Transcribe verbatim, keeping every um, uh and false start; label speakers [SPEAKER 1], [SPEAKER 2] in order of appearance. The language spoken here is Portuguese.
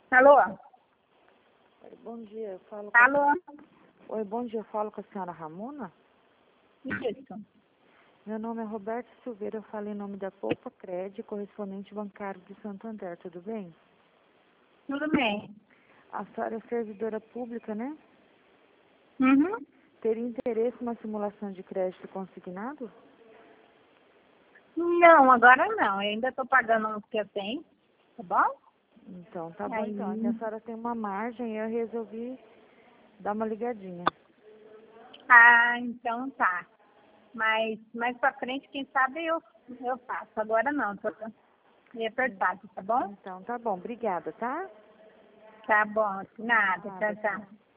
[SPEAKER 1] Alô?
[SPEAKER 2] Oi, bom dia, eu falo com
[SPEAKER 1] Alô?
[SPEAKER 2] a... Oi, bom dia, eu falo com a senhora Ramona?
[SPEAKER 1] Isso.
[SPEAKER 2] Meu nome é Roberto Silveira, eu falo em nome da Poupa Cred, correspondente bancário de Santander, tudo bem?
[SPEAKER 1] Tudo bem.
[SPEAKER 2] A senhora é servidora pública, né?
[SPEAKER 1] Uhum.
[SPEAKER 2] Teria interesse numa simulação de crédito consignado?
[SPEAKER 1] Não, agora não. Eu ainda estou pagando o que eu tenho, tá bom?
[SPEAKER 2] Então, tá bom
[SPEAKER 1] Aí,
[SPEAKER 2] então. Aqui a senhora tem uma margem e eu resolvi dar uma ligadinha.
[SPEAKER 1] ah, então tá. Mas mais pra frente, quem sabe eu, eu faço. Agora não, tô meio apertado, tá bom?
[SPEAKER 2] Então, tá bom. Obrigada, tá?
[SPEAKER 1] Tá bom, nada,
[SPEAKER 2] Nada,
[SPEAKER 1] tchau,
[SPEAKER 2] tchau.
[SPEAKER 1] tchau.